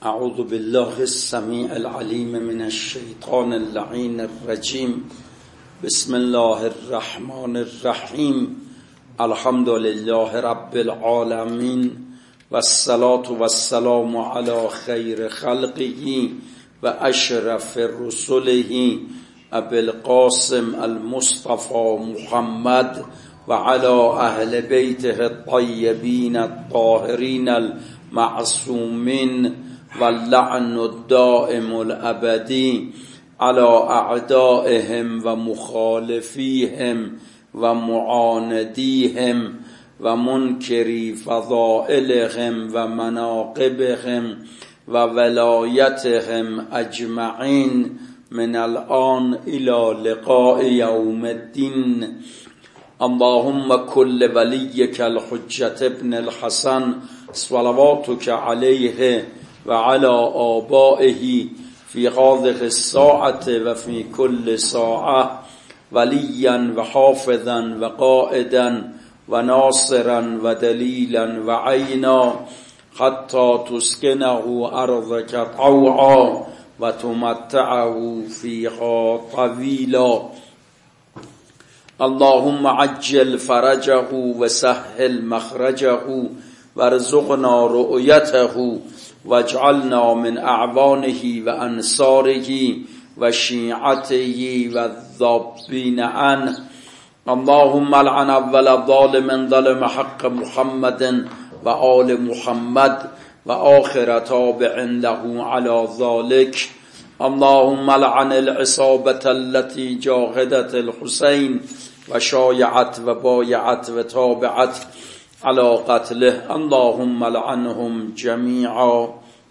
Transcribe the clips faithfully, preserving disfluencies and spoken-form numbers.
اعوذ بالله السمیع العلیم من الشیطان اللعین الرجیم. بسم الله الرحمن الرحیم. الحمد لله رب العالمین والصلاة والسلام علی خیر خلقه و اشرف رسله ابی القاسم المصطفى محمد و علی اهل بیته الطیبین الطاهرین المعصومین واللعن الدائم الابدی على اعدائهم و مخالفیهم و معاندیهم و منکری فضائلهم و مناقبهم و ولایتهم اجمعین من الان الى لقاء یوم الدین. اللهم كل وليك الحجة ابن الحسن صلواتك عليه وعلى آبائه في هذه الساعة وفي كل ساعة وليا وحافظا وقائدا وناصرا ودليلا وعينا حتى تسكنه أرضك طوعا وتمتعه فيها طويلا. اللهم عجل فرجه وسهل مخرجه وارزقنا رؤيته واجعلنا من اعوانه وانصاره وشيعته والذابين عنه. اللهم لعن اول ظالم ظلم حق محمد وآل محمد وآخر تابع له على ذلك. اللهم لعن العصابة التي جاهدت الحسين وشايعت وبايعت وتابعت على قتله. اللهم لعنهم جميعا.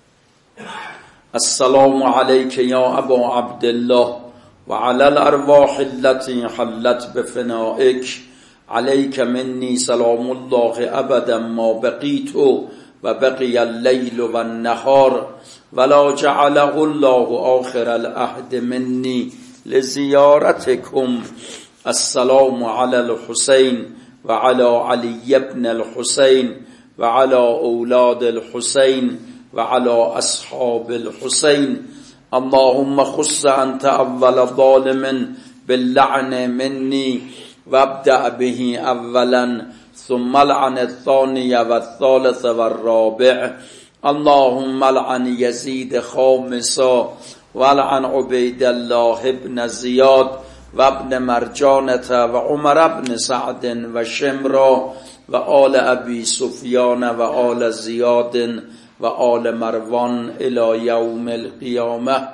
السلام عليك يا أبا عبد الله وعلى الأرواح التي حلت بفنائك. عليك مني سلام الله أبدا ما بقيت وبقي الليل والنهار ولا جعله الله آخر العهد مني لزيارتكم. السلام على الحسين وعلى علي بن الحسين وعلى أولاد الحسين وعلى أصحاب الحسين. اللهم خص أنت أول ظالم باللعن مني وابدأ به أولا ثم لعن الثاني والثالث والرابع. اللهم لعن يزيد خامسا ولعن عبيد الله بن زياد وابن مرجانة وعمر بن سعد وشمرا وآل أبي سفيان وآل زياد وآل مروان إلى يوم القيامة.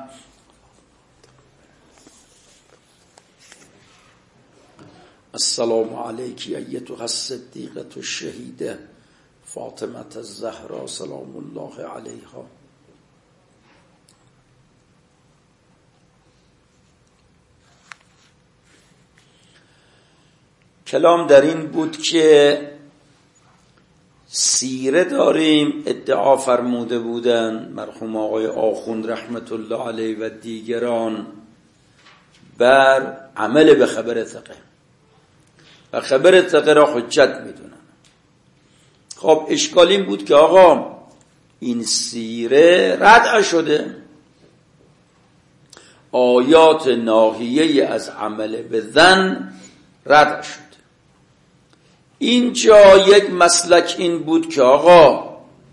السلام عليك أيتها الصديقة الشهيدة فاطمة الزهراء سلام الله عليها. کلام در این بود که سیره داریم. ادعا فرموده بودن مرحوم آقای آخوند رحمت الله علیه و دیگران بر عمل به خبر ثقه و خبر ثقه را حجت میدونن. خب اشکال این بود که آقا این سیره ردع شده، آیات ناهیه از عمل به ظن ردع شده. اینجا یک مسلک این بود که آقا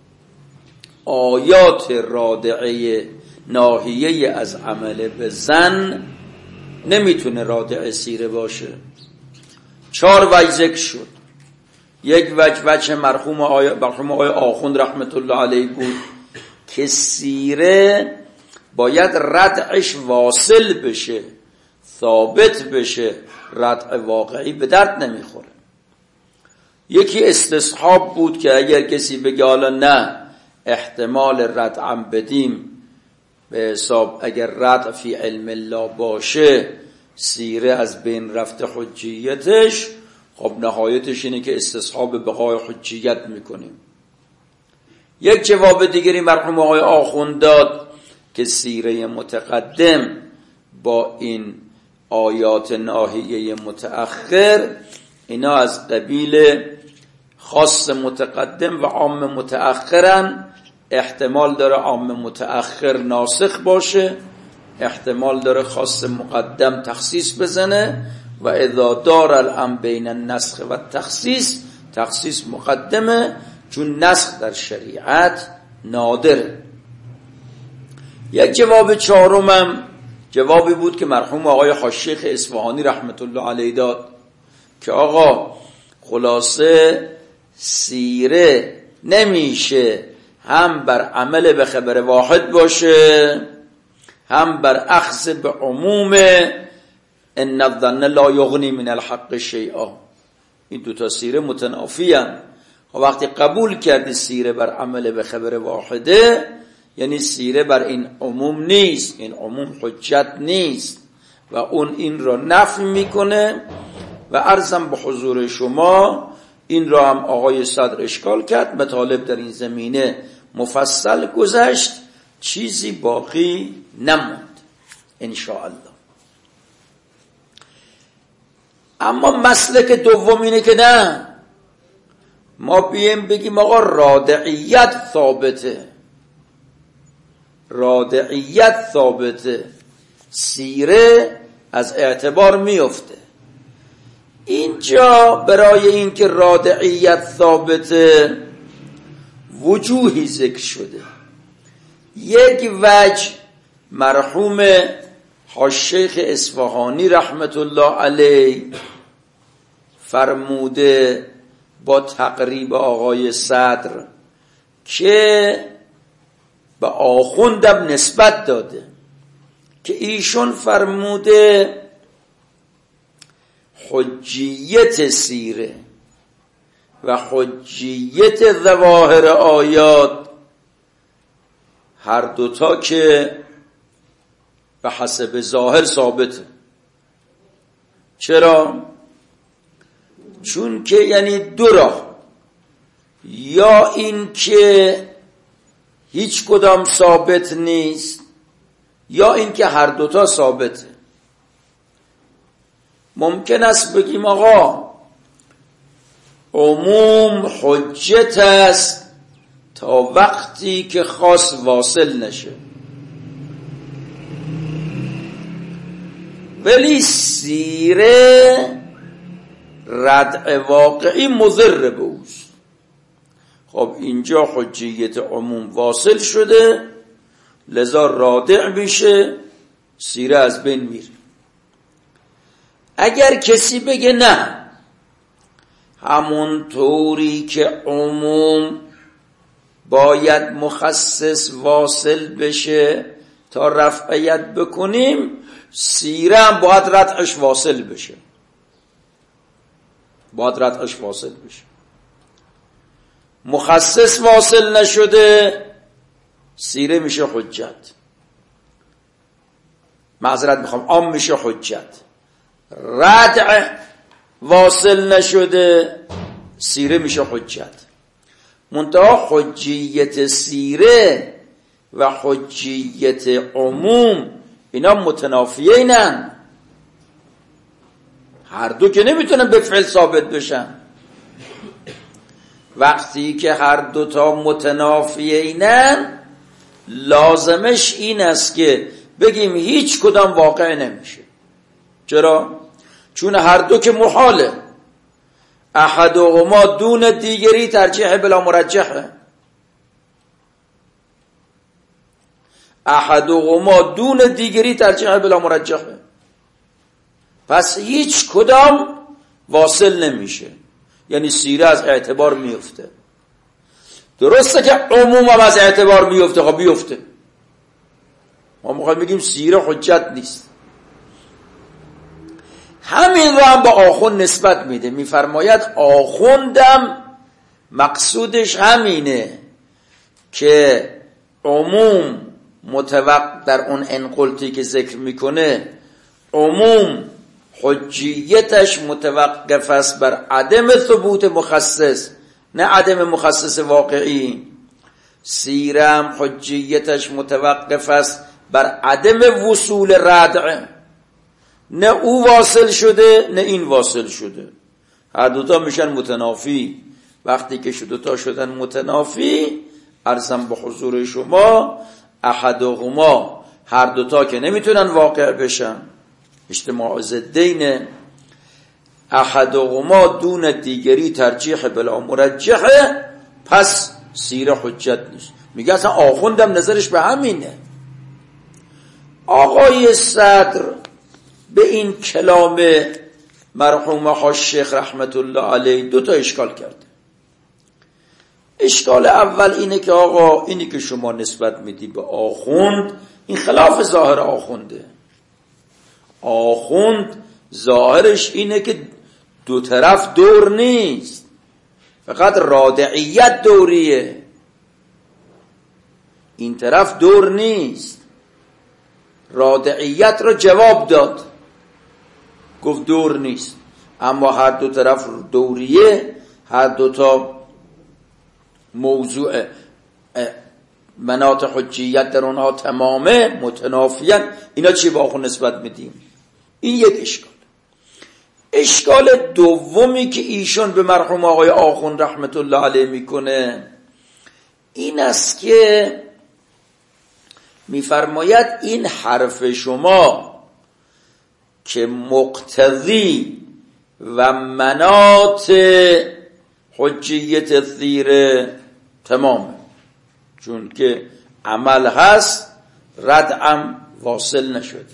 آیات رادعه ناهیه از عمل به ظن نمیتونه رادع سیره باشه. چهار وجه ذکر شد. یک وجه وجه مرحوم آقای مرحوم آقای آخوند رحمت الله علیه بود که سیره باید ردعش واصل بشه، ثابت بشه، ردع واقعی به درد نمیخوره. یکی استصحاب بود که اگر کسی بگه حالا نه احتمال ردعم بدیم به حساب اگر ردع فی علم الله باشه سیره از بین رفته حجیتش، خب نهایتش اینه که استصحاب بقای حجیت میکنیم. یک جواب دیگری مرحوم آقای آخوند داد که سیره متقدم با این آیات ناهیه متأخر اینا از قبیل خاص متقدم و عام متأخرن احتمال داره عام متأخر ناسخ باشه، احتمال داره خاص مقدم تخصیص بزنه و اذا دار الامر بین النسخ و تخصیص، تخصیص مقدمه چون نسخ در شریعت نادره. یک جواب چهارمم جوابی بود که مرحوم آقای حاج‌شیخ اصفهانی رحمت الله علیه داد که آقا خلاصه سیره نمیشه هم بر عمل به خبر واحد باشه، هم بر اخذ به عموم ان الظن لا یغنی من الحق شیئا. این دوتا سیره متنافی هستند. وقتی قبول کردی سیره بر عمل به خبر واحده، یعنی سیره بر این عموم نیست، این عموم حجت نیست و اون این را نفی میکنه. و عرضم به حضور شما این را هم آقای صدر اشکال کرد، مطالب در این زمینه مفصل گذشت، چیزی باقی نموند انشاءالله. اما مسلک دوم اینه که نه، ما بیم بگیم آقا رادعیت ثابته، رادعیت ثابته، سیره از اعتبار میفته. اینجا برای اینکه رادعیت ثابته وجوهی ذکر شده. یک وجه مرحوم حاج‌شیخ اصفهانی رحمت الله علیه فرموده با تقریب آقای صدر که به آخوندم نسبت داده که ایشون فرموده حجیت سیره و حجیت ظواهر آیات هر دوتا که به حسب ظاهر ثابته. چرا؟ چون که یعنی دو راه، یا این که هیچ کدام ثابت نیست، یا این که هر دوتا ثابته. ممکن است بگیم آقا عموم حجت است تا وقتی که خاص واصل نشه، ولی سیره ردع واقعی مضر به اوست. خب اینجا حجیت عموم واصل شده، لذا رادع میشه، سیره از بین میره. اگر کسی بگه نه، همون طوری که عموم باید مخصص واصل بشه تا رفعیت بکنیم، سیره هم باید ردعش واصل بشه، باید ردعش واصل بشه. مخصص واصل نشده سیره میشه حجت، معذرت میخوام عام میشه حجت. ردع واصل نشده سیره میشه حجت. منتها حجیت سیره و حجیت عموم اینا متنافیه اینن، هر دو که نمیتونن به فعل ثابت بشن. وقتی که هر دو تا متنافیه اینن، لازمش این است که بگیم هیچ کدام واقع نمیشه. چرا؟ چون هر دو که محاله، احدهما دون دیگری ترجیح بلا مرجحه، احدهما دون دیگری ترجیح بلا مرجحه. پس هیچ کدام واصل نمیشه، یعنی سیره از اعتبار میفته. درسته که عموم هم از اعتبار میفته، خب بیفته. ما میخوایم بگیم سیره حجت نیست. همین رو هم با آخوند نسبت میده، میفرماید آخوندم مقصودش همینه که عموم متوقع در اون انقلتی که ذکر میکنه، عموم حجیتش متوقف است بر عدم ثبوت مخصص، نه عدم مخصص واقعی. سیرم حجیتش متوقف است بر عدم وصول ردع، نه او واصل شده نه این واصل شده، هر دوتا میشن متنافی. وقتی که دوتا شدن متنافی، عرضم به حضور شما احدهما هر دوتا که نمیتونن واقع بشن، اجتماع ضدین، احدهما دون دیگری ترجیح بلا مرجحه، پس سیر حجت نیست. میگه اصلا آخوندم نظرش به همینه. آقای صدر به این کلام مرحوم حاج شیخ رحمت الله علیه دو تا اشکال کرده. اشکال اول اینه که آقا اینی که شما نسبت میدی به آخوند این خلاف ظاهر آخونده. آخوند ظاهرش اینه که دو طرف دور نیست، فقط رادعیت دوریه، این طرف دور نیست. رادعیت را جواب داد، گفت دور نیست، اما هر دو طرف دوریه، هر دو تا موضوع مناط حجیت در اونها تمامه، متنافیان. اینا چی با آخوند نسبت میدیم؟ این یک اشکال. اشکال دومی که ایشون به مرحوم آقای آخوند رحمت الله علیه میکنه این است که میفرماید این حرف شما که مقتضی و مناط حجیت زیره تمامه، چون که عمل هست ردعم واصل نشد.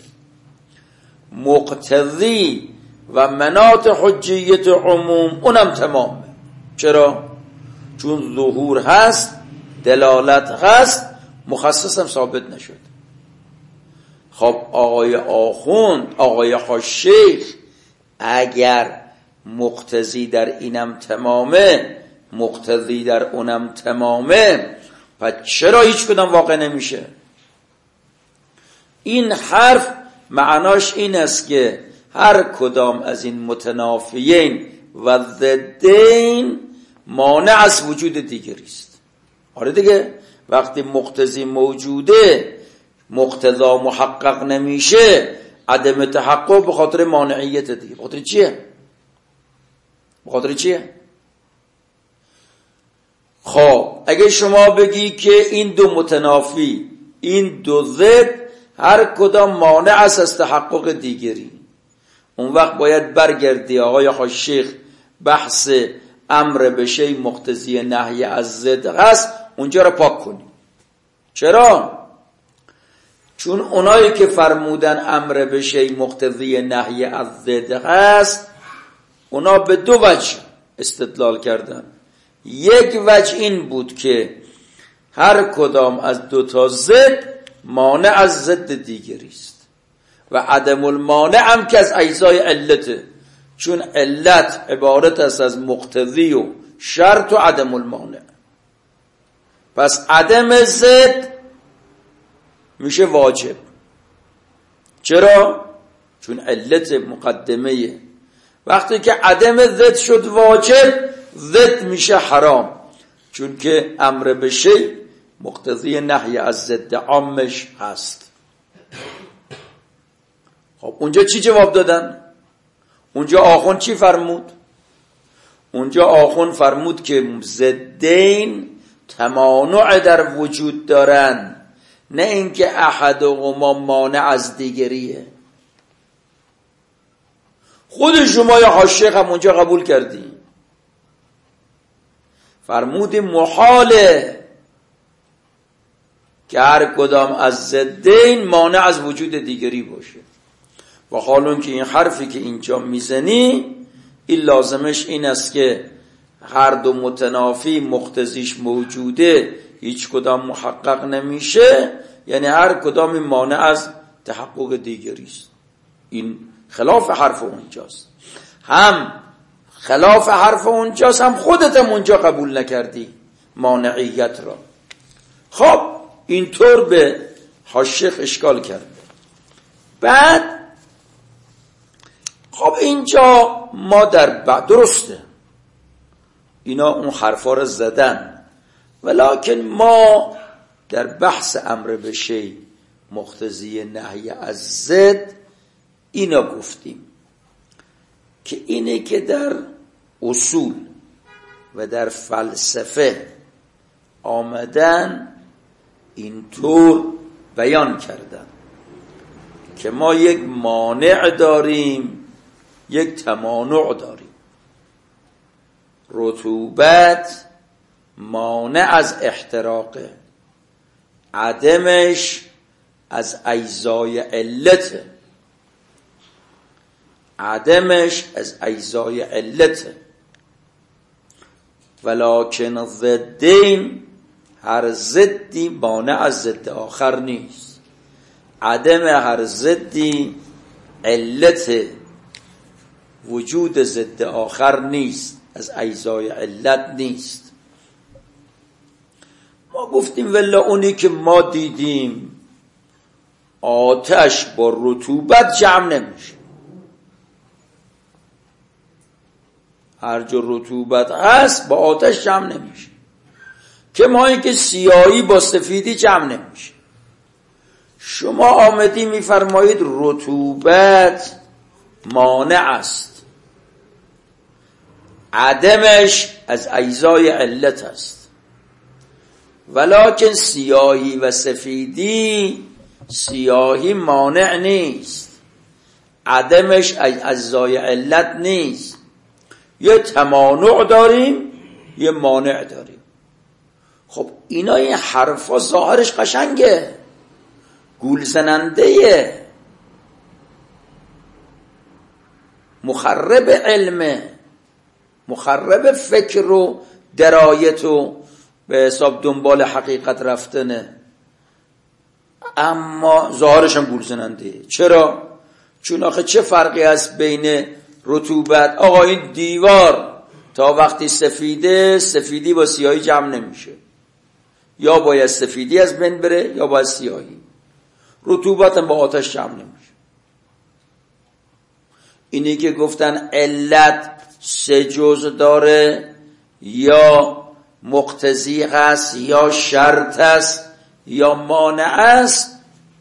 مقتضی و مناط حجیت عموم اونم تمامه. چرا؟ چون ظهور هست، دلالت هست، مخصص هم ثابت نشد. خب آقای آخوند، آقای حاج شیخ اگر مقتضی در اینم تمامه، مقتضی در اونم تمامه، پس چرا هیچ کدام واقع نمیشه؟ این حرف معناش این است که هر کدام از این متنافیین و ضدین مانع از وجود دیگری است. آره دیگه، وقتی مقتضی موجوده مقتضا محقق نمیشه، عدم تحقق به خاطر مانعیت دیگه. به خاطر چیه؟ به خاطر چیه؟ خب اگه شما بگی که این دو متنافی، این دو ضد هر کدام مانع است از تحقق دیگری، اون وقت باید برگردی آقای حاج شیخ بحث امر به شیء مقتضی نهی از ضد هست، اونجا رو پاک کنی. چرا؟ چون اونایی که فرمودن امر به شیء مقتضی نهی از ضد هست، اونا به دو وجه استدلال کردن. یک وجه این بود که هر کدام از دو تا ضد مانع از ضد دیگری است و عدم المانع هم که از اجزای علته، چون علت عبارت است از مقتضی و شرط و عدم المانع. پس عدم ضد میشه واجب. چرا؟ چون علت مقدمه. وقتی که عدم ضد شد واجب، ضد میشه حرام، چون که امر به شیء مقتضی نهی از ضد عامش هست. خب اونجا چی جواب دادن؟ اونجا آخوند چی فرمود؟ اونجا آخوند فرمود که ضدین تمانع در وجود دارن، نه اینکه احدهما مانع از دیگریه. خود شما یا حاج شیخ هم اونجا قبول کردی، فرمود محاله که هر کدام از ضدین مانع از وجود دیگری باشه. و حالون که این حرفی که اینجا میزنی این لازمش این است که هر دو متنافی مقتضیش موجوده، هیچ کدام محقق نمیشه، یعنی هر کدام مانع از تحقق دیگری است. این خلاف حرف اونجاست. هم خلاف حرف اونجاست، هم خودت هم اونجا قبول نکردی مانعیت را. خب اینطور به حاج شیخ اشکال کرده. بعد خب اینجا ما در بعد درسته اینا اون حرفا رو زدن، ولکن ما در بحث امر به شیء مقتضی نهی از ضد اینا گفتیم که اینه که در اصول و در فلسفه آمدن اینطور بیان کردن که ما یک مانع داریم، یک تمانع داریم. رطوبت مانع از احتراقه، عدمش از اجزای علته، عدمش از اجزای علته. ولکن ضدین، هر ضدی مانع از ضد آخر نیست. عدم هر ضدی علت وجود ضد آخر نیست، از اجزای علت نیست. ما گفتیم ولی اونی که ما دیدیم آتش با رطوبت جمع نمیشه. هر جا رطوبت هست با آتش جمع نمیشه. که ما این که سیاهی با سفیدی جمع نمیشه. شما آمدی میفرمایید رطوبت مانع است، عدمش از اجزای علت است. ولکن سیاهی و سفیدی، سیاهی مانع نیست، عدمش از اجزای علت نیست. یه تمانع داریم، یه مانع داریم. خب اینا این حرفا ظاهرش قشنگه، گول زننده، مخرب علمه، مخرب فکر و درایت و به حساب دنبال حقیقت رفتنه. اما ظاهرش هم گول زننده. چرا؟ چون آخه چه فرقی هست بین رطوبت؟ آقا این دیوار تا وقتی سفیده، سفیدی با سیاهی جمع نمیشه، یا باید سفیدی از بین بره یا باید سیاهی. رطوبت هم با آتش جمع نمیشه. اینی که گفتن علت سه جزء داره، یا مقتضی هست، یا شرط است، یا مانع است،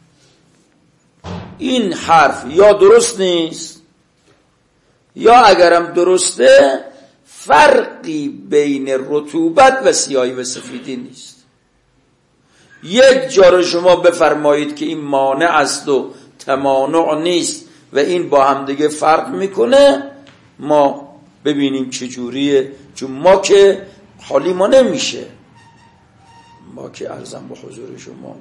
این حرف یا درست نیست، یا اگرم درسته فرقی بین رطوبت و سیاهی و سفیدی نیست. یک جا رو شما بفرمایید که این مانع است و تمانع نیست و این با هم دیگه فرق میکنه، ما ببینیم چجوریه. چون ما که حالی ما نمیشه، ما که عرضم به حضور شما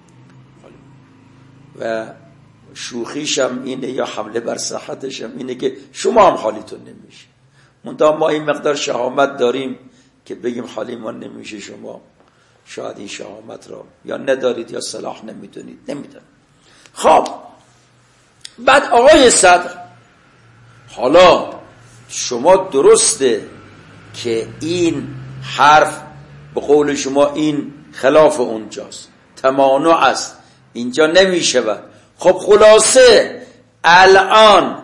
و شوخیشم اینه یا حمله بر صحتشم اینه که شما هم حالیتون نمیشه. منتها ما این مقدار شهامت داریم که بگیم حالی ما نمیشه، شما شاید این شهامت را یا ندارید یا صلاح نمیدونید، نمیدونید. خب بعد آقای صدر، حالا شما درسته که این حرف به قول شما این خلاف اونجاست، تمانع است، اینجا نمیشود. خب خلاصه الان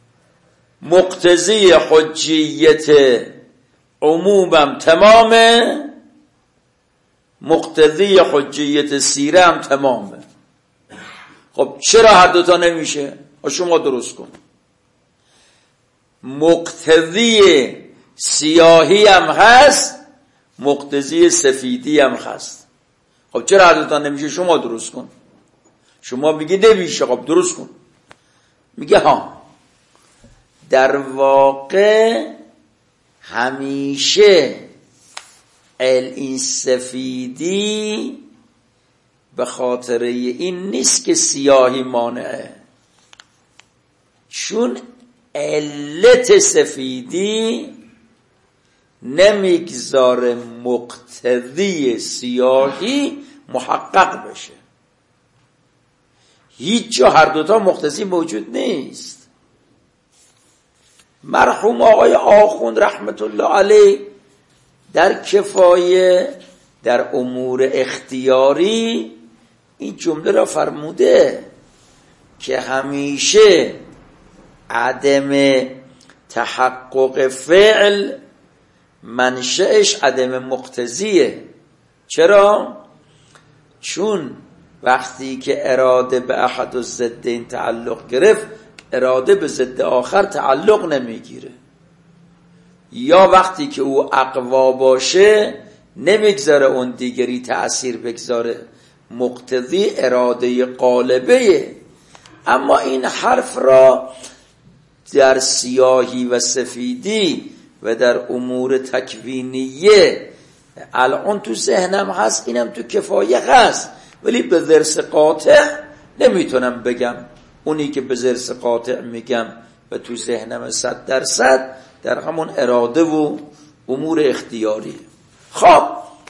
مقتضی حجیت عمومم تمامه، مقتضی حجیت سیره هم تمامه. خب چرا هر دوتا نمیشه؟ شما درست کن. مقتضی سیاهی هم هست، مقتضی سفیدی هم هست. خب چرا هر دوتا نمیشه؟ شما درست کن. شما میگی نمیشه، خب درست کن. میگه ها، در واقع همیشه این سفیدی به خاطر این نیست که سیاهی مانعه، چون علت سفیدی نمیگذاره مقتضی سیاهی محقق بشه. هیچ جا هر دوتا مقتضی موجود نیست. مرحوم آقای آخوند رحمت الله علیه در کفایه در امور اختیاری این جمله را فرموده که همیشه عدم تحقق فعل منشأش عدم مقتضیه. چرا؟ چون وقتی که اراده به احد الضدین تعلق گرفت، اراده به ضد آخر تعلق نمیگیره. یا وقتی که او اقوا باشه، نمیگذاره اون دیگری تأثیر بگذاره، مقتضی اراده غالبه. اما این حرف را در سیاهی و سفیدی و در امور تکوینیه الان تو ذهنم هست، اینم تو کفایه هست، ولی به ضرس قاطع نمیتونم بگم. اونی که به ضرس قاطع میگم و تو ذهنم صد درصد در همون اراده و امور اختیاری. خب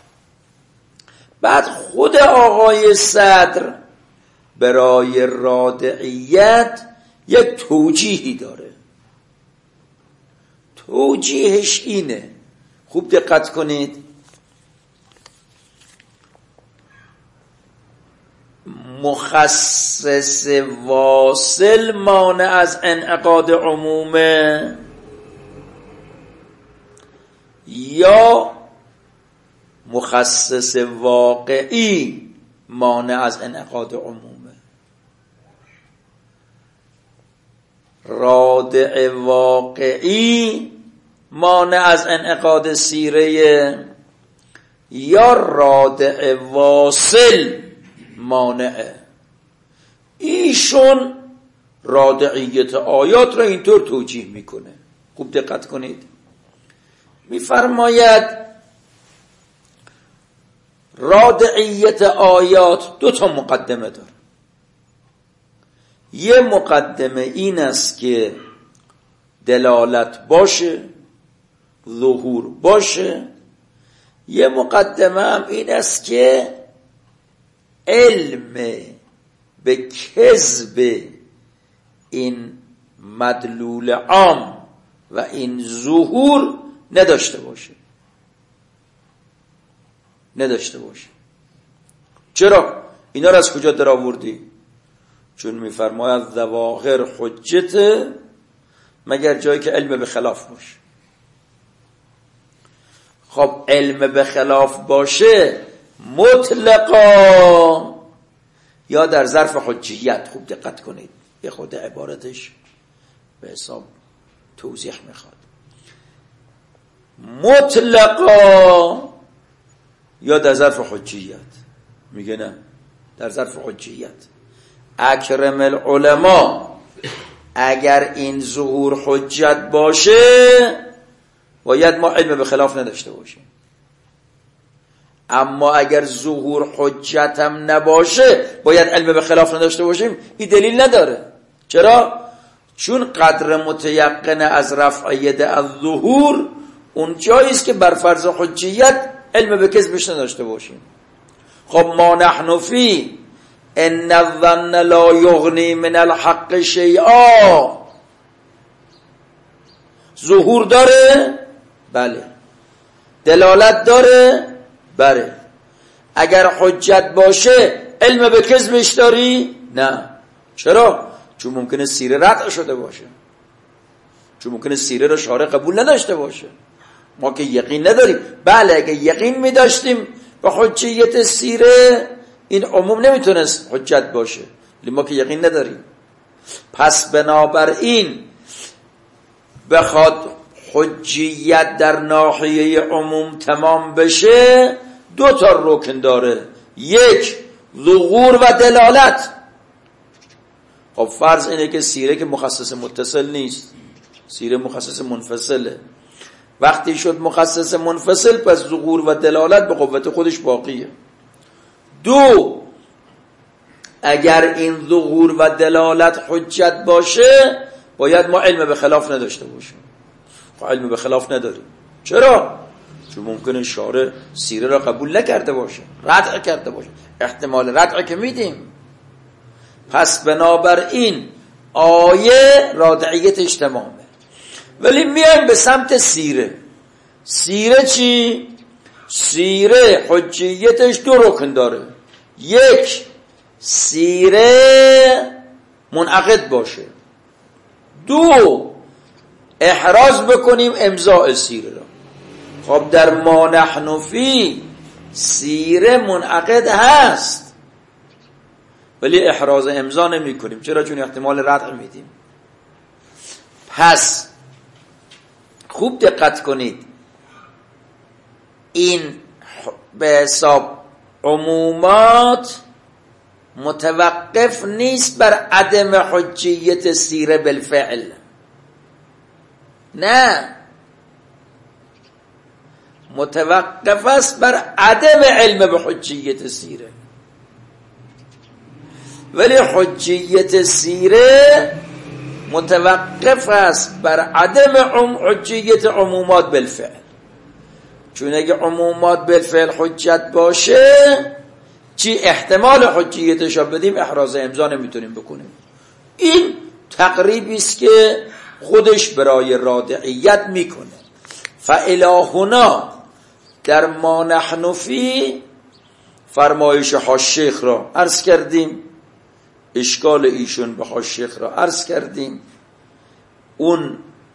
بعد خود آقای صدر برای رادعیت یک توجیهی داره. توجیهش اینه، خوب دقت کنید، مخصص واصل مانع از انعقاد عمومه یا مخصص واقعی مانع از انعقاد عمومه؟ رادع واقعی مانع از انعقاد سیره یا رادع واصل مانعه؟ ایشون رادعیت آیات را اینطور توجیه میکنه. خوب دقت کنید، میفرماید رادعیت آیات دو تا مقدمه داره. یه مقدمه این است که دلالت باشه، ظهور باشه. یه مقدمه هم این است که علم به کذب این مدلول عام و این ظهور نداشته باشه نداشته باشه چرا؟ اینا رو از کجا در آوردی؟ چون میفرماید ظواهر حجت مگر جایی که علم به خلاف باشه. خب علم به خلاف باشه مطلقا یا در ظرف حجیت. خوب دقت کنید، یه خود عبارتش به حساب توضیح میخواد. مطلقا یا در ظرف حجیت. میگه نه، در ظرف حجیت. اکرم العلماء اگر این ظهور حجت باشه باید ما علم به خلاف نداشته باشیم، اما اگر ظهور حجت هم نباشه باید علم به خلاف نداشته باشیم. این دلیل نداره. چرا؟ چون قدر متیقن از رفع ید از ظهور اون جاییست که بر فرض حجیت علم به کذبش نداشته باشیم. خب ما نحن فی ان الظن لا یغنی من الحق شیئا، ظهور داره؟ بله. دلالت داره؟ بله. اگر حجت باشه علم به کذبش داری؟ نه. چرا؟ چون ممکنه سیره رد شده باشه، چون ممکنه سیره رو شارع قبول نداشته باشه. ما که یقین نداریم. بله اگه یقین می داشتیم به حجیت سیره این عموم نمیتونست حجت باشه، ولی ما که یقین نداریم. پس بنابراین بخواد حجیت در ناحیه عموم تمام بشه دو تا رکن داره، یک ظهور و دلالت. خب فرض اینه که سیره که مخصص متصل نیست، سیره مخصص منفصله. وقتی شد مخصص منفصل پس ظهور و دلالت به قوت خودش باقیه. دو، اگر این ظهور و دلالت حجت باشه باید ما علم به خلاف نداشته باشیم. خب علم به خلاف نداریم. چرا؟ چون ممکنه شارع سیره را قبول نکرده باشه، ردع کرده باشه. احتمال ردع که میدیم. پس بنابراین آیه رادعیتش تمامه. ولی میایم به سمت سیره. سیره چی؟ سیره حجیتش دو رکن داره. یک، سیره منعقد باشه. دو، احراز بکنیم امضاء سیره را. خب در ما نحن فی سیره منعقد هست ولی احراز امضا نمی کنیم. چرا؟ چون احتمال ردع میدیم. پس خوب دقت کنید، این به حساب عمومات متوقف نیست بر عدم حجیت سیره بالفعل، نه، متوقف است بر عدم علم به حجیت سیره. ولی حجیت سیره متوقف است بر عدم عم حجیت عمومات بالفعل، چون اگه عمومات بالفعل حجت باشه چی احتمال حجیتش رو بدیم احراز امضا نمیتونیم بکنیم. این تقریبی است که خودش برای رادعیت میکنه. فالهنا در ما نحن فی فرمایش حاشیخ را عرض کردیم، اشکال ایشون به حاشیخ را عرض کردیم، اون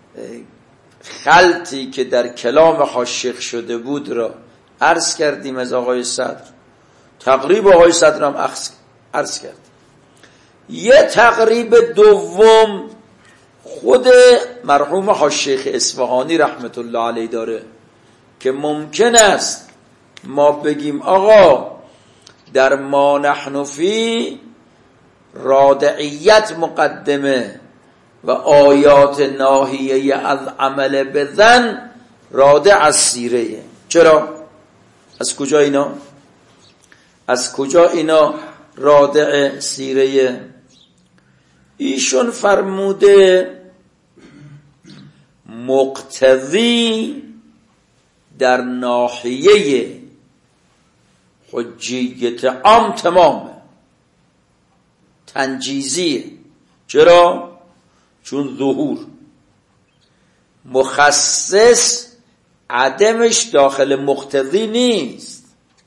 خلطی که در کلام حاشیخ شده بود را عرض کردیم از آقای صدر، تقریب آقای صدر هم عرض کردیم. یه تقریب دوم خود مرحوم حاشیخ اصفهانی رحمت الله علیه داره که ممکن است ما بگیم آقا در ما نحن فی رادعیت مقدمه و آیات ناهیه از عمل بزن رادع از سیره. چرا؟ از کجا اینا؟ از کجا اینا رادع سیره؟ ایشون فرموده مقتضی در ناحیه حجیت عام تمامه، تنجیزیه. چرا؟ چون ظهور مخصص عدمش داخل مقتضی نیست،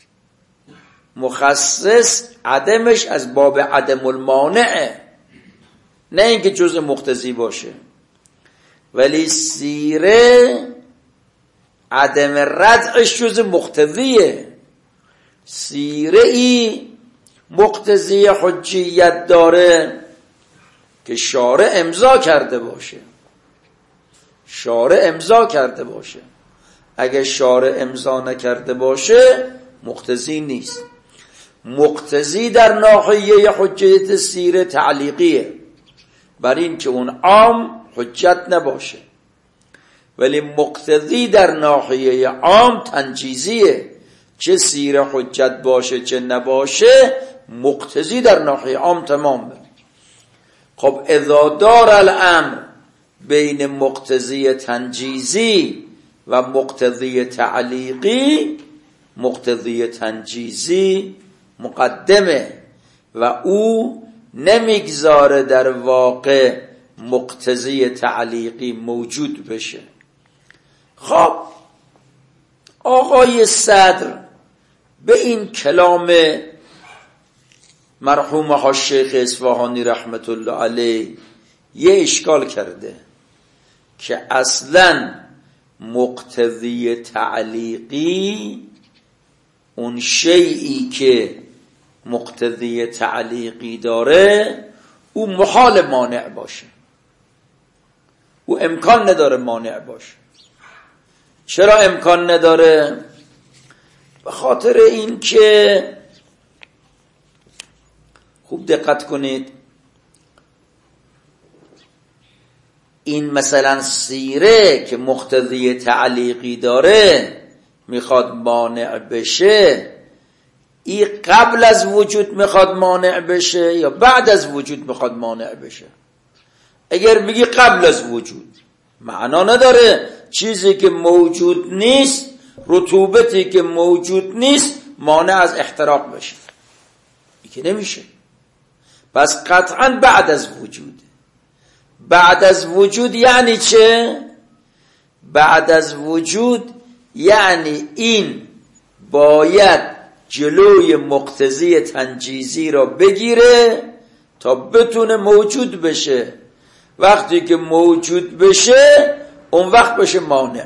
مخصص عدمش از باب عدم المانعه، نه اینکه جز مقتضی باشه. ولی سیره عدم ردعش جز مقتضیه. سیره ای مقتضی حجیت داره که شارع امضا کرده باشه، شارع امضا کرده باشه. اگه شارع امضا نکرده باشه مقتضی نیست. مقتضی در ناحیه حجیت سیره تعلیقیه، بر این که اون عام حجت نباشه. ولی مقتضی در ناحیه عام تنجیزیه، چه سیره حجت باشه چه نباشه مقتضی در ناحیه عام تمامه. خب اذا دار الامر بین مقتضی تنجیزی و مقتضی تعلیقی، مقتضی تنجیزی مقدمه و او نمیگذاره در واقع مقتضی تعلیقی موجود بشه. خب آقای صدر به این کلام مرحوم حاشیخ اصفهانی رحمت الله علیه یه اشکال کرده که اصلا مقتضی تعلیقی اون شیئی که مقتضی تعلیقی داره او محال مانع باشه، او امکان نداره مانع باشه. چرا امکان نداره؟ به خاطر این که خوب دقت کنید، این مثلا سیره که مقتضی تعلیقی داره میخواد مانع بشه، این قبل از وجود میخواد مانع بشه یا بعد از وجود میخواد مانع بشه؟ اگر بگی قبل از وجود معنا نداره چیزی که موجود نیست، رطوبتی که موجود نیست مانع از احتراق بشه، این که نمیشه. پس قطعا بعد از وجود. بعد از وجود یعنی چه؟ بعد از وجود یعنی این باید جلوی مقتضی تنجیزی را بگیره تا بتونه موجود بشه. وقتی که موجود بشه اون وقت بشه مانع.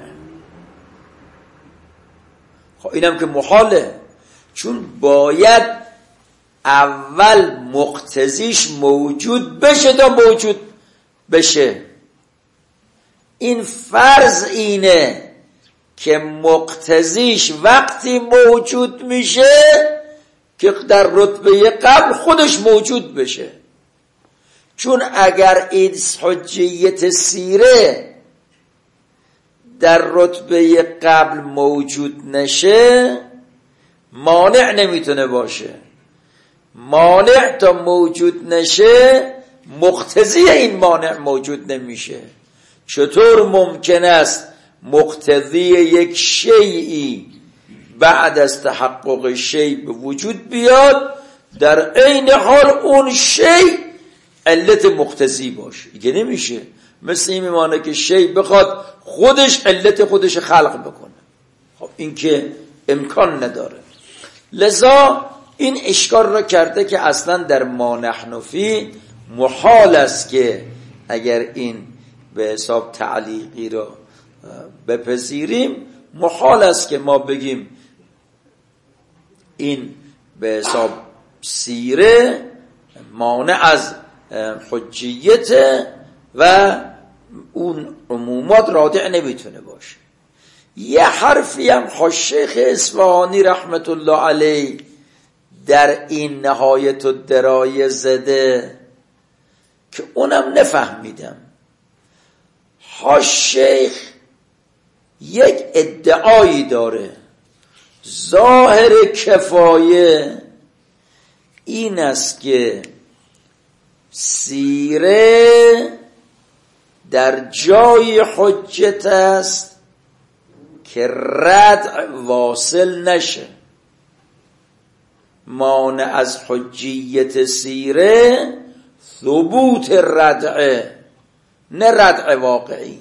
خب اینم که محاله، چون باید اول مقتضیش موجود بشه تا موجود بشه. این فرض اینه که مقتضیش وقتی موجود میشه که در رتبه قبل خودش موجود بشه. چون اگر این حجیت سیره در رتبه قبل موجود نشه مانع نمیتونه باشه. مانع تا موجود نشه مقتضی این مانع موجود نمیشه. چطور ممکن است مقتضی یک شیئی بعد از تحقق شیء به وجود بیاد در عین حال اون شیء علت مقتضی باشه؟ دیگه نمیشه. مثل این میمانه که شیء بخواد خودش علت خودش خلق بکنه. خب این که امکان نداره. لذا این اشکال را کرده که اصلا در ما نحن فی محال است که اگر این به حساب تعلیقی را بپذیریم محال است که ما بگیم این به حساب سیره مانع از حجیت و اون عمومات رادع نمیتونه باشه. یه حرفی هم شیخ اصفهانی رحمت الله علیه در این نهایت الدرایه زده که اونم نفهمیدم. شیخ یک ادعایی داره، ظاهر کفایه این است که سیره در جای حجت است که ردع واصل نشه. مانع از حجیت سیره ثبوت ردعه، نه ردع واقعی.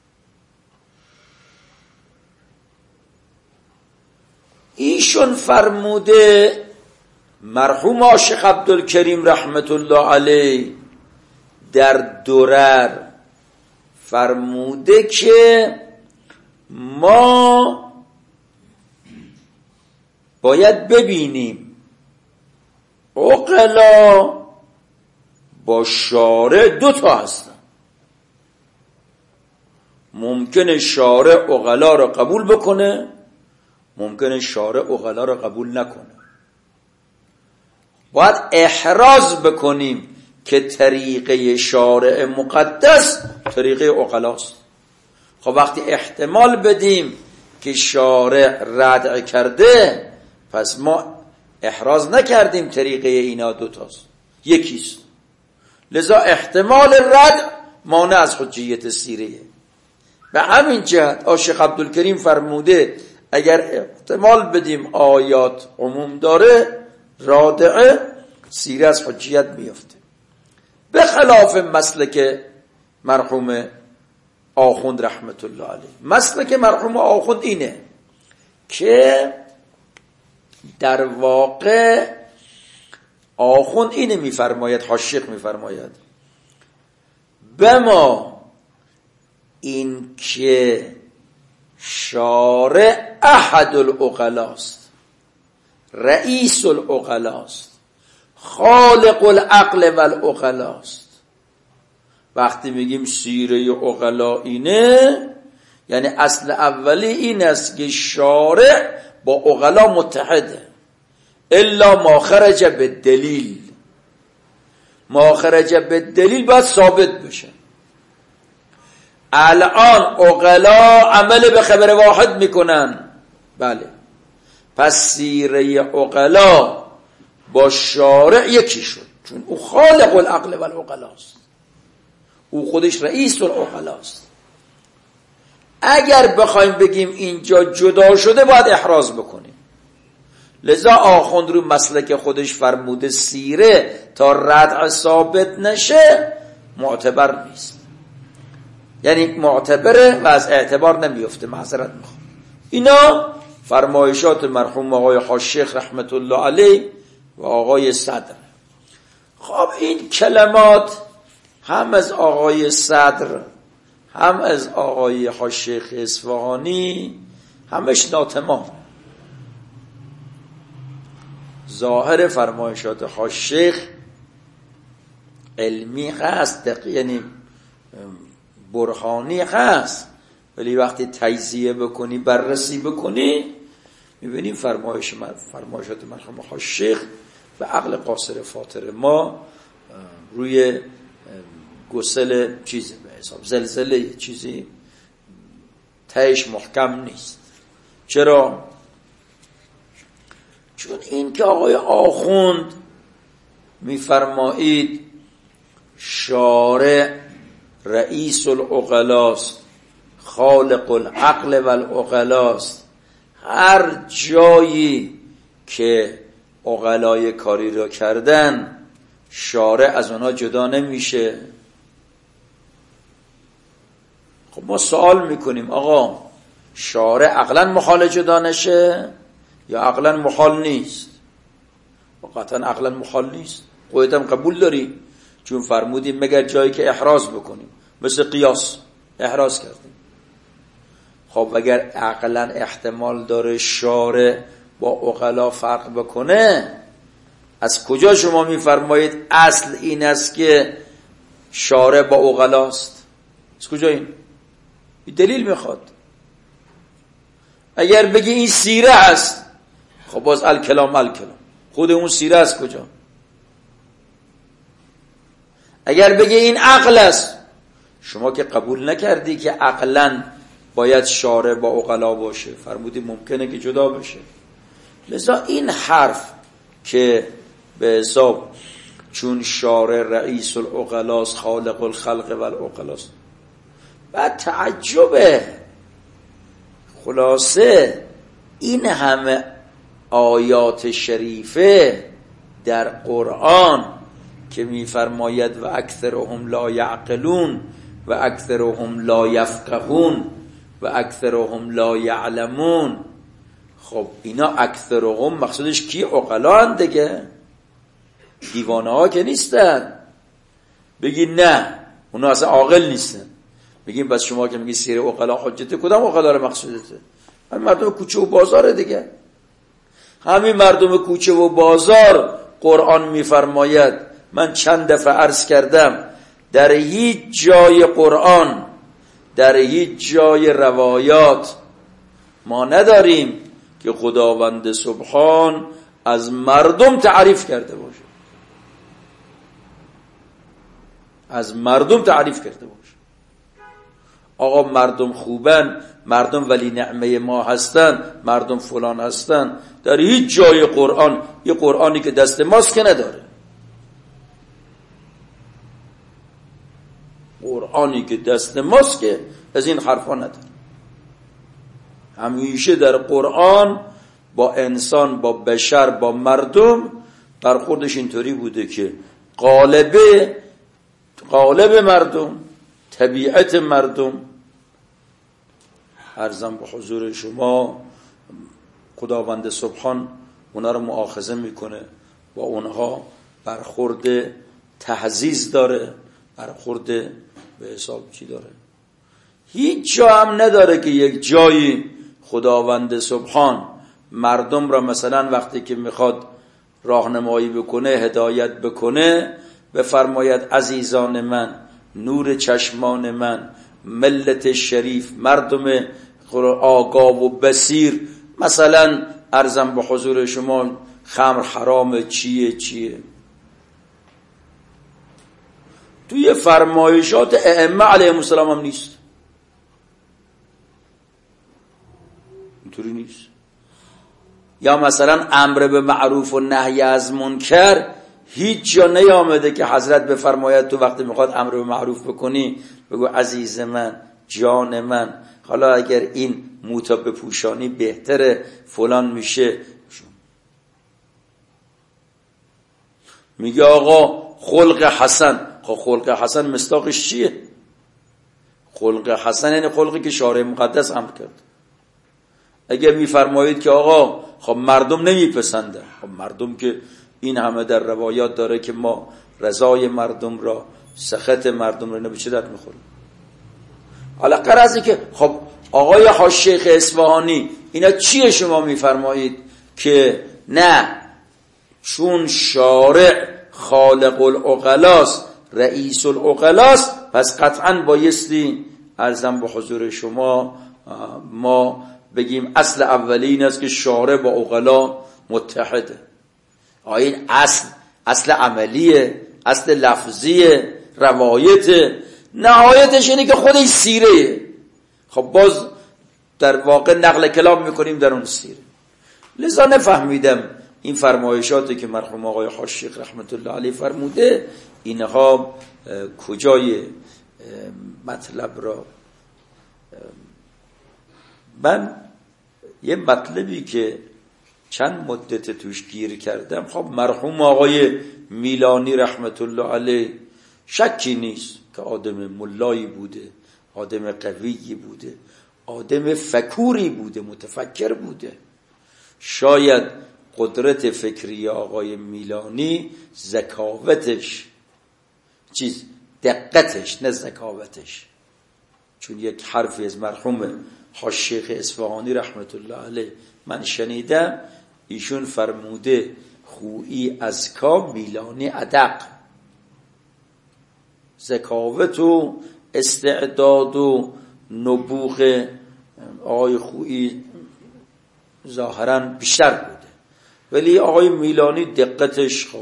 ایشون فرموده، مرحوم عاشق عبدالکریم رحمت الله علیه در درر فرموده که ما باید ببینیم عقلا با شارع دو تا هستن. ممکنه شارع عقلا را قبول بکنه، ممکنه شارع عقلا را قبول نکنه. باید احراز بکنیم که طریقه شارع مقدس طریقه عقلاست. خب وقتی احتمال بدیم که شارع ردع کرده، پس ما احراز نکردیم طریقه اینا دوتاست، یکیست. لذا احتمال رد مانع از حجیت سیره. به همین جهت عاشق عبدالکریم فرموده اگر احتمال بدیم آیات عموم داره، رادعه سیره از حجیت میفته. به خلاف مسلک مرحوم آخوند رحمت الله علیه. مسلک مرحوم آخوند اینه که در واقع آخوند اینه میفرماید، حاشق میفرماید بما این که شارع احد العقلاست، رئیس العقلاست، خالق العقل والعقلاست. وقتی میگیم سیره عقلا اینه، یعنی اصل اولی این است که شارع با عقلا متحده، الا ما خرج به دلیل. ما خرج به دلیل باید ثابت بشه. الان عقلا عمل به خبر واحد میکنن، بله، پس سیره عقلا با شارع یکی شد، چون او خالق العقل والعقلاست، او خودش رئیس العقلاست. اگر بخوایم بگیم اینجا جدا شده باید احراز بکنیم. لذا آخوند رو مسلک خودش فرموده سیره تا ردع ثابت نشه معتبر نیست، یعنی معتبره و از اعتبار نمیفته. معذرت میخوام. اینا فرمایشات مرحوم آقای حاشق رحمت الله علیه و آقای صدر. خب این کلمات هم از آقای صدر هم از آقای حاشق اصفهانی همش ناتمام. ظاهر فرمایشات حاشق علمی هست، یعنی برهانی هست، ولی وقتی تجزیه بکنی، بررسی بکنی، میبینیم فرمایش من فرمایشات مرحوم آقا شیخ به عقل قاصر فاطر ما روی گسل چیزی به حساب زلزله چیزی تهش محکم نیست. چرا؟ چون این که آقای آخوند میفرمایید شارع رئیس العقلاست، خالق العقل و العقلاست، هر جایی که عقلای کاری را کردن شارع از اونا جدا نمیشه. خب ما سوال میکنیم آقا شارع عقلا مخال جدا نشه یا عقلا مخال نیست؟ قطعا عقلا مخال نیست. خودت هم قبول داری، چون فرمودیم مگر جایی که احراز بکنیم، مثل قیاس احراز کردیم. خب اگر عقلا احتمال داره شارع با عقلا فرق بکنه، از کجا شما میفرمایید اصل این است که شارع با عقلاست؟ از کجا این؟ این دلیل میخواد. اگر بگی این سیره است، خب باز الکلام الکلام، خود اون سیره از کجا؟ اگر بگی این عقل است، شما که قبول نکردی که عقلا باید شارع با عقلا باشه، فرمودی ممکنه که جدا بشه. لذا این حرف که به حساب چون شارع رئیس العقلاست، خالق الخلق و العقلاست، بعد تعجبه. خلاصه این همه آیات شریفه در قرآن که میفرماید و اکثرهم لا یعقلون و اکثرهم لا یفقهون و اکثرهم لا یعلمون، خب اینا اکثرهم مقصودش کی؟ عقلا هستند دیگه، دیوانه ها که نیستن. بگی نه اونا اصلا عاقل نیستن، بگیم بس شما که میگی سیر عقلا حجته، کدام عقلا رو مقصودته؟ همین مردم کوچه و بازاره دیگه. همین مردم کوچه و بازار قرآن میفرماید، من چند دفعه عرض کردم، در هیچ جای قرآن، در هیچ جای روایات ما نداریم که خداوند سبحان از مردم تعریف کرده باشه، از مردم تعریف کرده باشه. آقا مردم خوبن، مردم ولی نعمه ما هستن، مردم فلان هستن، در هیچ جای قرآن، یه قرآنی که دست ماست که نداره. قرآنی که دست ماست که از این حرفا نداره. همیشه در قرآن با انسان، با بشر، با مردم برخوردش اینطوری بوده که غالب غالب مردم، طبیعت مردم، عرضم به حضور شما خداوند سبحان اونا رو مؤاخذه میکنه، با اونها برخورد تهذیز داره، برخورد به حساب چی داره. هیچ جا هم نداره که یک جایی خداوند سبحان مردم را مثلا وقتی که میخواد راهنمایی بکنه، هدایت بکنه، بفرماید عزیزان من، نور چشمان من، ملت شریف، مردم آگاه و بصیر، مثلا عرضم به حضور شما خمر حرام چیه چیه. توی فرمایشات ائمه علیهم السلام هم نیست، اینطوری نیست. یا مثلا امر به معروف و نهی از منکر هیچ جا نیامده که حضرت بفرماید تو وقتی میخواد امر به معروف بکنی بگو عزیز من، جان من، حالا اگر این موتا بپوشانی بهتره، فلان میشه. میگه آقا خلق حسن، خب خلق حسن مصداقش چیه؟ خلق حسن یعنی خلقی که شارع مقدس امر کرد. اگر میفرمایید که آقا خب مردم نمیپسندن، خب مردم که این همه در روایات داره که ما رضای مردم را، سخط مردم را، نه به چه درد میخوره. حالا قرضی که خب آقای حاج شیخ اصفهانی اینا چیه شما میفرمایید که نه چون شارع خالق العقلاست، رئیس العقلاست، پس قطعا بایستی عرضم به حضور شما ما بگیم اصل اولی این است که شارع با عقلا متحده. آیا این اصل اصل عملیه، اصل لفظیه، روایت، نهایتش اینه که خودش سیره. خب باز در واقع نقل کلام میکنیم در اون سیره. لذا نفهمیدم این فرمایشاتی که مرحوم آقای حاج شیخ رحمت الله علیه فرموده اینها کجای مطلب را. من یه مطلبی که چند مدت توش گیر کردم، خب مرحوم آقای میلانی رحمت الله علیه شکی نیست که آدم ملایی بوده، آدم قویی بوده، آدم فکوری بوده، متفکر بوده. شاید قدرت فکری آقای میلانی ذکاوتش، چیز دقتش نه ذکاوتش. چون یک حرفی از مرحوم حاج شیخ اصفهانی رحمت الله علیه من شنیدم، ایشون فرموده خویی ازکا میلانی ادق. ذکاوت و استعداد و نبوغ آقای خویی ظاهرا بیشتر بوده، ولی آقای میلانی دقتش، خب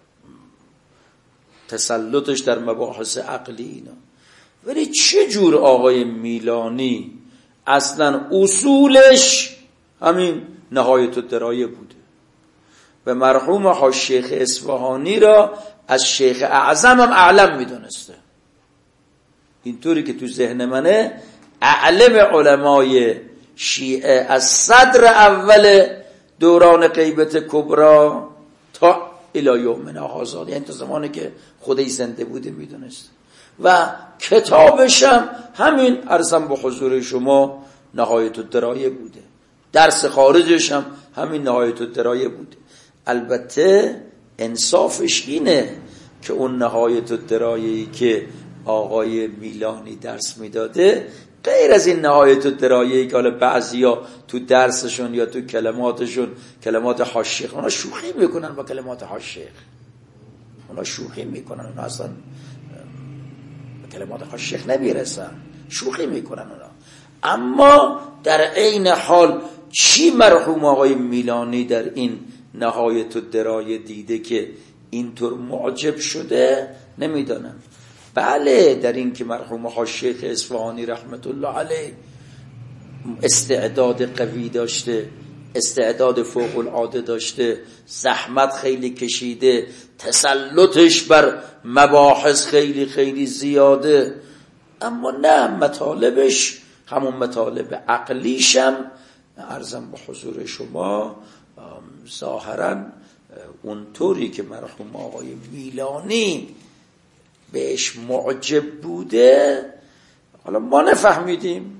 تسلطش در مباحث عقلی اینا. ولی چه جور آقای میلانی اصلا اصولش همین نهایت الدرایه بوده و مرحوم حاج شیخ اصفهانی را از شیخ اعظم هم اعلم میدونسته. اینطوری که تو ذهن منه اعلم علمای شیعه از صدر اول دوران غیبت کبرا تا الی یومنا هذا، یعنی تا زمانی که خودش زنده بوده میدونست. و کتابش هم همین عرضم به حضور شما نهایت الدرایه بوده، درس خارجش هم همین نهایت الدرایه بوده. البته انصافش اینه که اون نهایت الدرایه‌ای که آقای میلانی درس میداده غیر از این نهایت الدرایه‌ای که حالا بعضیا تو درسشون یا تو کلماتشون کلمات حاج شیخ، اونا شوخی میکنن با کلمات حاج شیخ، اونا شوخی میکنن، اونا اصلا به کلمات حاج شیخ نمیرسن، شوخی میکنن اونا. اما در عین حال چی مرحوم آقای میلانی در این نهایت الدرایه دیده که اینطور معجب شده نمیدانم. بله در این که مرحوم حاج شیخ اصفهانی رحمت الله علیه استعداد قوی داشته، استعداد فوق العاده داشته، زحمت خیلی کشیده، تسلطش بر مباحث خیلی خیلی زیاده، اما نه مطالبش همون مطالب عقلیشم عرضم به حضور شما ظاهرا اونطوری که مرحوم آقای میلانی بهش معجب بوده حالا ما نفهمیدیم،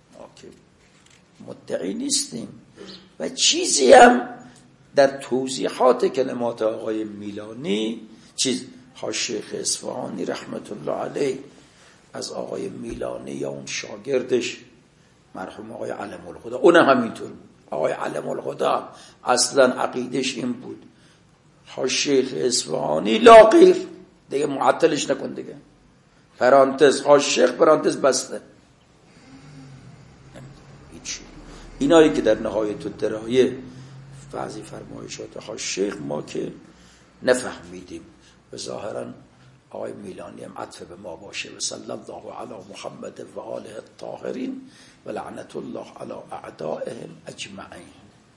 مدعی نیستیم و چیزی هم در توضیحات کلمات آقای میلانی، چیز حاج شیخ اصفهانی رحمت الله علیه از آقای میلانی یا اون شاگردش مرحوم آقای علم الهدی، اون هم همینطور بود. آقای علم الهدی اصلا عقیدش این بود حاج شیخ اصفهانی لا غیر، دیگه معطلش نکن دیگه، پرانتز حاج شیخ پرانتز بسته. اینایی که در نهایت الدرایه بعضی فرمایشات حاج شیخ ما که نفهمیدیم و ظاهرا آقای میلانی هم عطف به ما باشه. و صلی الله علی محمد و آله الطاهرین و لعنت الله علی اعدائهم اجمعین.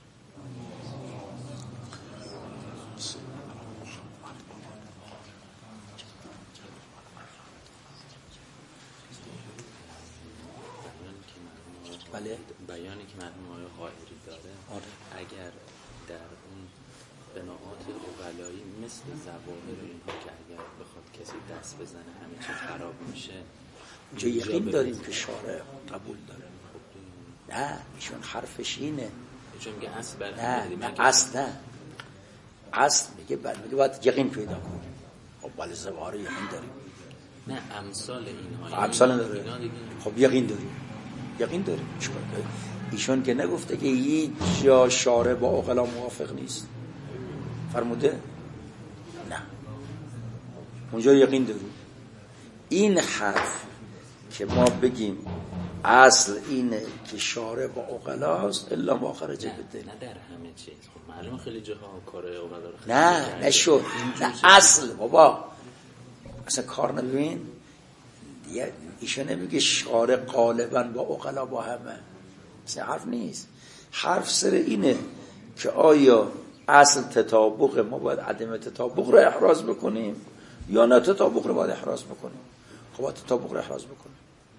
بله بیانی که مرحوم آقای قاهری داره آره. اگر در اون بناعات اغلایی مثل زواهر اینها که اگر بخواد کسی دست بزنه همه چیز خراب میشه، چه یقین داریم که شارع قبول داره. نه ایشون حرفش اینه، چون میگه اصل بر نه نه اصل نه اصل میگه بر میگه باید یقین پیدا کنیم. خب ولی زواهر یقین داریم، نه امثال اینها امثال نداره. خب یقین داریم یقین داریم. ایشون که نگفته که هیچ جا شارع با عقلا موافق نیست، فرموده نه اونجا یقین داریم. این حرف که ما بگیم اصل اینه که شارع با عقلاست الا ما خرج بده. نه در همه چیز. خب معلومه خیلی جاها کارهای عقلا رو نه نشد. نه اصل بابا اصلا کار نبین دیگه. ایشون نمیگه شارع غالبا با عقلا با همه، اصلا حرف نیست. حرف سر اینه که آیا اصل تطابق ما باید عدم تطابق رو احراز بکنیم یا نه تطابق رو باید احراز بکنیم؟ خب باید تطابق رو احراز بکنیم.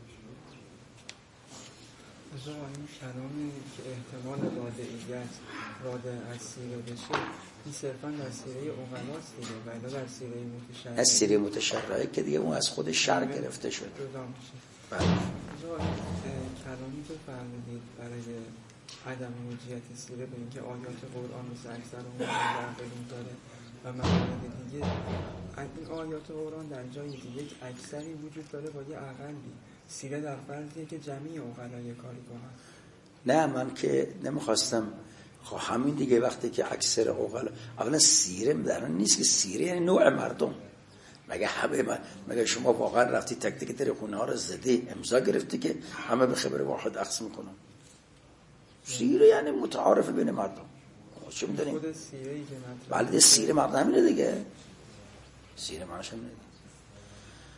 از این کلامی که احتمال رادعیت رادع از سیره بشه این صرفا در سیره اغلاست دیگه و اینا در سیره متشرعه. از سیره متشرعه که دیگه اون از خود شرع گرفته شده. جدا میشه. بله. کلامی که فرمودید برای عدم حجیت سیره به اینکه آیات قرآن مثل اکثر اون در قلوم داره و موارد دیگه، این آیات قرآن در جای دیگه اکثری وجود داره با یه اقلی. سیره در فرضیه که جمعی اقلای کاری کنن. نه من که نمیخواستم. خب همین دیگه وقتی که اکثر اقلا، اولا سیره در اون نیست که سیره یعنی نوع مردم. مگه همه من... مگه شما واقعا رفتی تک تک در خونه ها رو زدی امضا گرفتی که همه به خبر واحد اخذ میکنن؟ سیره یعنی متعارف بین مردم. چه میدونیم؟ خود سیره ای که مطلب بله سیره مردم همینه دیگه. سیره معنیش همینه.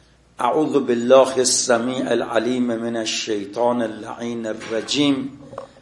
اعوذ بالله السمیع العلیم من الشیطان اللعین الرجیم